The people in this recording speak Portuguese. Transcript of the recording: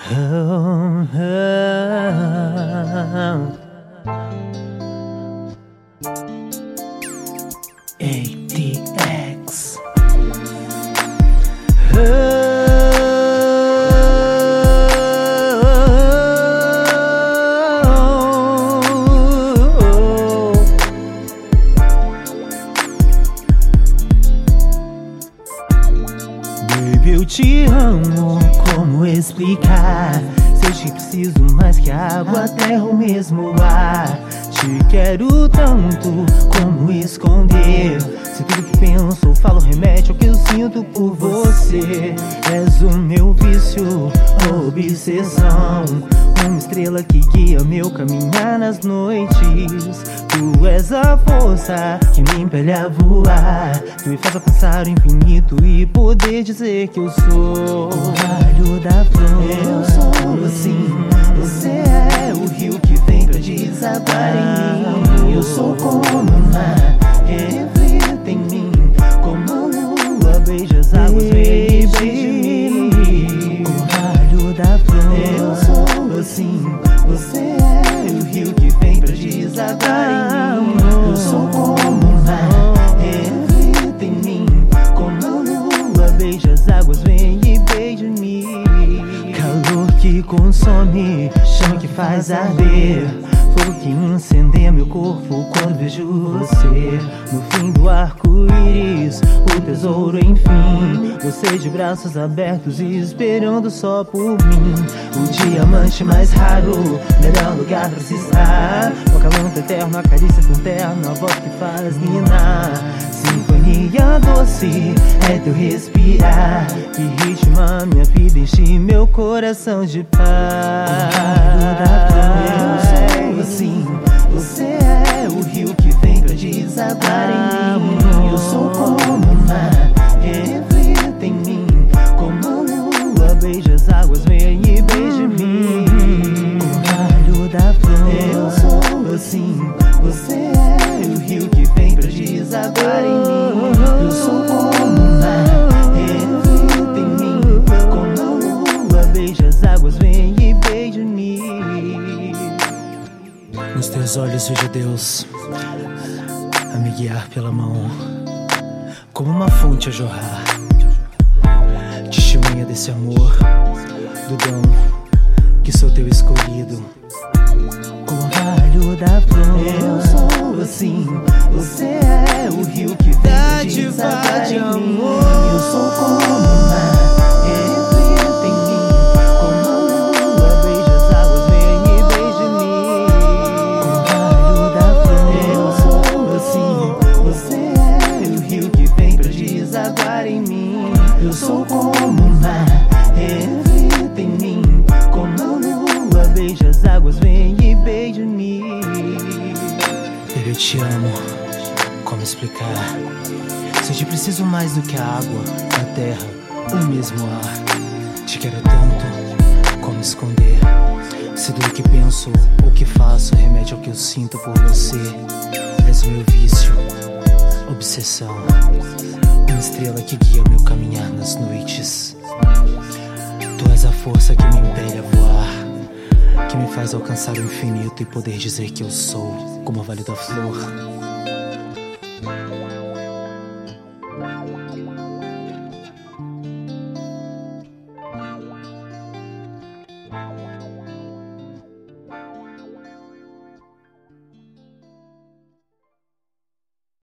Oh, oh, ATX. Baby, eu te amo, como explicar? Se eu te preciso mais que a água, a terra ou mesmo o ar. Te quero tanto, como esconder? Se tudo que penso ou falo remete ao que eu sinto por você. És o meu vício, obsessão, uma estrela que guia meu caminhar nas noites. Tu és a força que me impele a voar. Tu me faz pensar o infinito e poder dizer que eu sou o raio da flor. Eu sou assim, você é o rio que vem pra desabar em mim. Eu sou como o mar, reflita em mim, como a lua beija as águas, vem e beija mim. O raio da flor. Eu sou assim, você é o rio que vem pra desabar em mim. Eu sou como o mar, reflita em mim, como a lua beija as águas, vem e beija mim. Calor que consome, chama que faz arder, fogo que incendeia meu corpo quando vejo você. No fim do arco-íris, o tesouro enfim, você de braços abertos e esperando só por mim. O diamante mais raro, melhor lugar pra se estar. O acalanto eterno, a carícia tão terna, a voz que faz ninar. Sinfonia doce, é teu respirar que ritma minha vida, enche meu coração de paz. Eu sou assim, você é o rio que vem pra desabar em mim. Eu sou como o mar, reflita em mim, como a lua beija as águas, vem e beija mim. O raio da flor. Eu sou assim, você é o rio que vem pra desabar em mim. Eu sou como o mar, reflita em mim, como a lua beija as águas, vem e beija mim. Nos teus olhos vejo Deus a me guiar pela mão, como uma fonte a jorrar, testemunha desse amor, do dom que sou teu escolhido. O raio da flor. Eu sou assim, você é o rio que vem pra desabar em mim. Eu sou como o mar, reflita em mim, como a lua beija as águas, vem e beija mim. O raio da flor. Eu sou assim, você é o rio que vem pra desabar em mim. Eu sou como o mar, reflita em mim, como a lua beija as águas, vem e beija mim. Baby, eu te amo, como explicar? Se eu te preciso mais do que a água, a terra, o mesmo ar. Te quero tanto, como esconder? Se tudo que penso ou que faço remete ao que eu sinto por você. És o meu vício, obsessão, uma estrela que guia meu caminhar nas noites. Tu és a força que me impele a voar, que me faz alcançar o infinito e poder dizer que eu sou como o Vale da Flor.